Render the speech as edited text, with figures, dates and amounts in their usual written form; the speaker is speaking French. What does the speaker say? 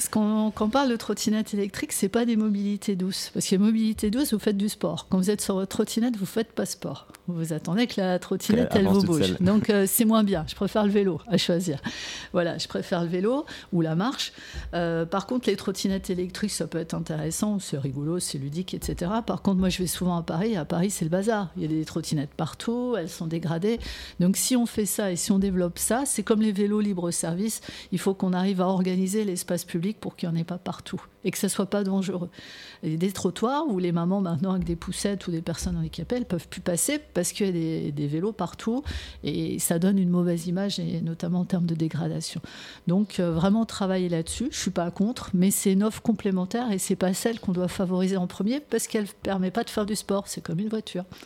quand on parle de trottinette électrique, c'est pas des mobilités douces. Parce que mobilité douce, vous faites du sport. Quand vous êtes sur votre trottinette, vous faites pas sport. Vous attendez que la trottinette, elle vous bouge. Donc, c'est moins bien. Je préfère le vélo à choisir. Voilà, je préfère le vélo ou la marche. Par contre, les trottinettes électriques, ça peut être intéressant. C'est rigolo, c'est ludique, etc. Par contre, moi, je vais souvent à Paris. À Paris, c'est le bazar. Il y a des trottinettes partout. Elles sont dégradées. Donc, si on fait ça et si on développe ça, c'est comme les vélos libre-service. Il faut qu'on arrive à organiser l'espace public pour qu'il n'y en ait pas partout et que ça ne soit pas dangereux. Il y a des trottoirs où les mamans, maintenant, avec des poussettes ou des personnes handicapées, elles ne peuvent plus passer parce qu'il y a des vélos partout et ça donne une mauvaise image, et notamment en termes de dégradation. Donc, vraiment travailler là-dessus. Je ne suis pas contre, mais c'est une offre complémentaire et ce n'est pas celle qu'on doit favoriser en premier parce qu'elle ne permet pas de faire du sport. C'est comme une voiture.